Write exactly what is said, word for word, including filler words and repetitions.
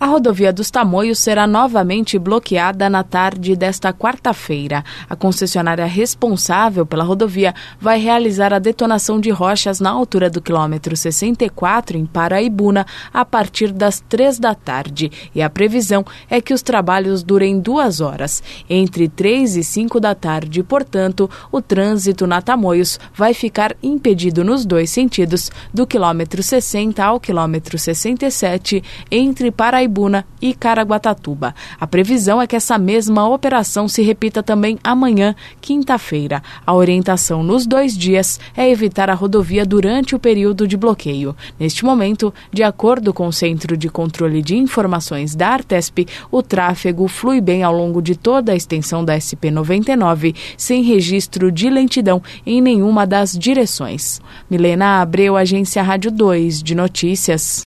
A rodovia dos Tamoios será novamente bloqueada na tarde desta quarta-feira. A concessionária responsável pela rodovia vai realizar a detonação de rochas na altura do quilômetro sessenta e quatro, em Paraibuna, a partir das três da tarde. E a previsão é que os trabalhos durem duas horas. Entre três e cinco da tarde, portanto, o trânsito na Tamoios vai ficar impedido nos dois sentidos, do quilômetro sessenta ao quilômetro sessenta e sete, entre Paraibuna e Caraguatatuba. A previsão é que essa mesma operação se repita também amanhã, quinta-feira. A orientação nos dois dias é evitar a rodovia durante o período de bloqueio. Neste momento, de acordo com o Centro de Controle de Informações da Artesp, o tráfego flui bem ao longo de toda a extensão da S P noventa e nove, sem registro de lentidão em nenhuma das direções. Milena Abreu, Agência Rádio dois de Notícias.